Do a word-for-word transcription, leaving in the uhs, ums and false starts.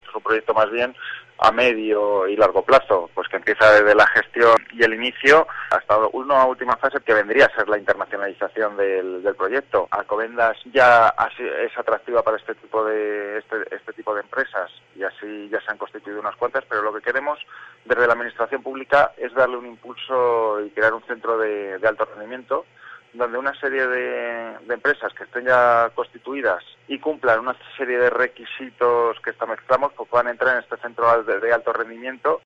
es un proyecto más bien a medio y largo plazo, pues que empieza desde la gestión y el inicio hasta una última fase que vendría a ser la internacionalización del, del proyecto. Alcobendas ya así es atractiva para este tipo de este, este tipo de empresas y así ya se han constituido unas cuantas, pero lo que queremos desde la administración pública es darle un impulso y crear un centro de, de alto rendimiento donde una serie de, de empresas que estén ya constituidas y cumplan una serie de requisitos que establecemos, pues puedan entrar en este centro de, de alto rendimiento